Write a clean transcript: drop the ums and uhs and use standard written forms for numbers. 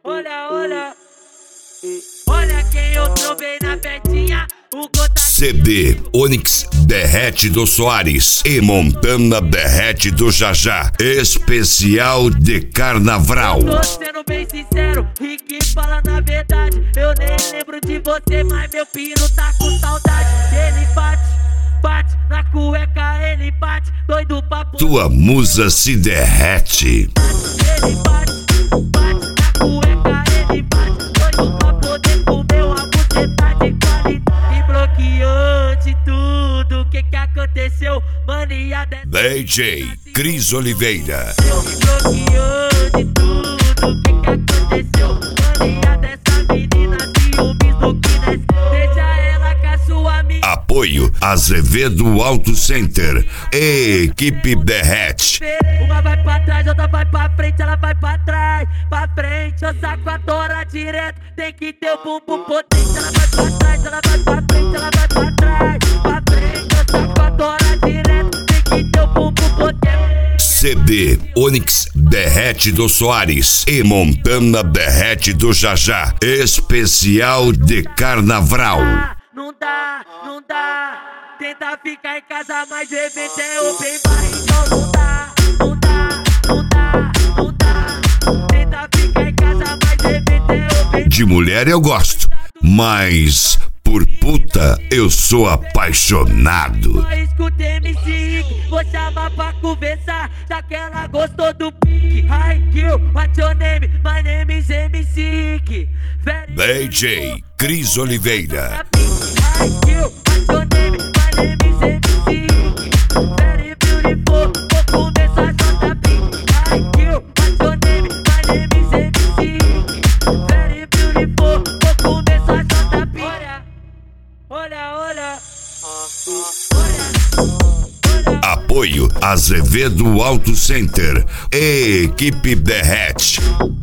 Olha, olha. Olha quem eu trovei na petinha. O gota CD Onyx Derrete do Soares e Montana Derrete do Jajá. Especial de Carnaval. Tô sendo bem sincero e que fala na verdade. Eu nem lembro de você, mas meu piro tá com saudade. Ele bate, bate na cueca, ele bate, doido pra Tua musa se derrete. Ele bate, bate na cueca, ele bate, doido pra poder comer uma buceta de qualidade. Me bloqueou de tudo, o que aconteceu? Mania dessa DJ Cris Oliveira. me bloqueou de tudo, o que aconteceu? Mania dessa menina, ciúmes do que desce. Deixa ela com a sua amiga. Apoio Azevedo Auto Center. Equipe Derrete. Uma vai pra trás, outra vai pra frente, ela vai pra trás, pra frente. Eu saco a tora direto, tem que ter o bumbum potente. Ela vai pra trás, ela vai pra frente, ela vai pra trás, pra frente. Eu saco a tora direto, tem que ter o bumbum potente. CD Onyx Derrete do Soares e Montana Derrete do Jajá. Especial de Carnaval. Não dá, não dá. Tenta ficar em casa, mas o evento é open bar. Então não dá, não dá, não dá, não dá. Tenta ficar em casa, mas o evento é open bar. De mulher eu gosto, mas por puta eu sou apaixonado. Só escuta MC Rick, vou chamar pra conversar, já que ela gostou do pique. Hi, kill, what's your name? My name is MC Rick. DJ Cris Oliveira. Hi, kill, what's your name? My name is MC Rick. Very beautiful, vou começar JP. Hi, kill, what's your name? My name is MC Rick. Very beautiful, vou começar JP. Olha, olha, olha. Apoio Azevedo Auto Center. Equipe Derrete.